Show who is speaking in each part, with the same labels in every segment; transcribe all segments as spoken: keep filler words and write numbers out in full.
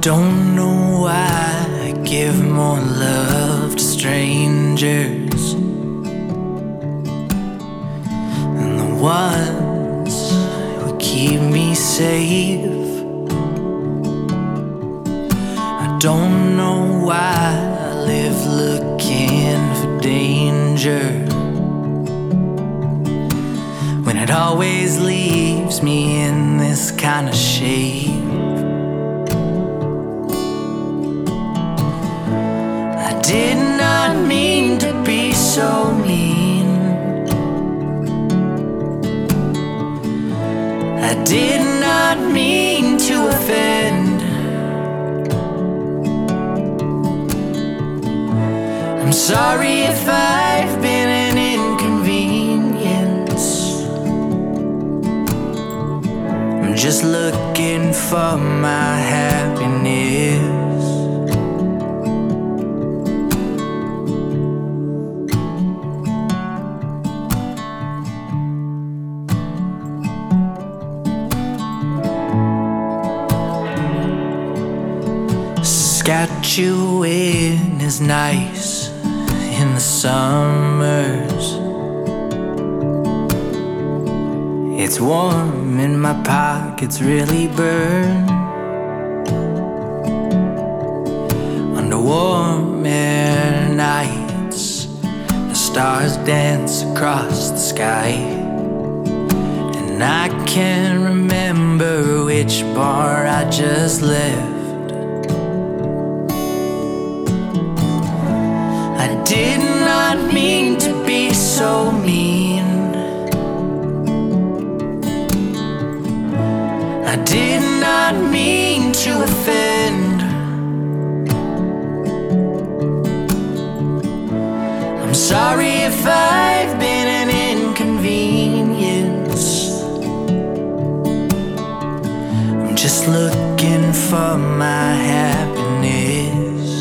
Speaker 1: Don't know why I give more love to strangers than the ones who keep me safe. I don't know why I live looking for danger when it always leaves me in this kind of shape. I did not mean to be so mean. I did not mean to offend. I'm sorry if I've been an inconvenience. I'm just looking for my happiness. Saskatchewan is nice in the summers. It's warm and my pockets really burn. Under warm air nights, the stars dance across the sky, and I can't remember which bar I just left. I did not mean to be so mean. I did not mean to offend. I'm sorry if I've been an inconvenience. I'm just looking for my happiness.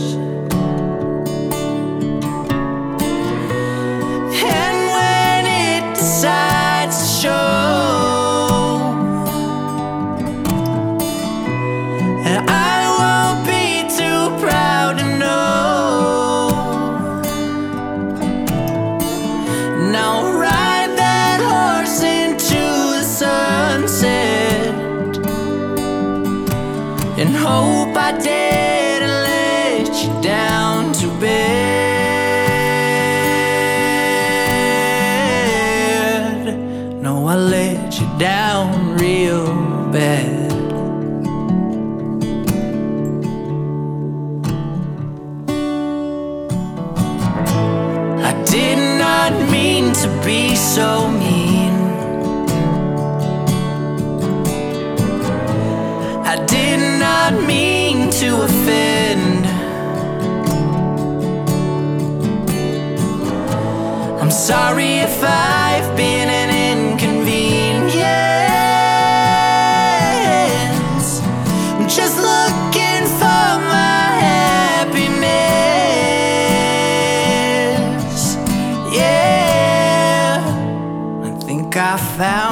Speaker 1: And hope I didn't let you down too bad. No, I let you down real bad. I did not mean to be so mean. I did not mean to offend. I'm sorry if I've been an inconvenience. I'm just looking for my happiness. Yeah, I think I found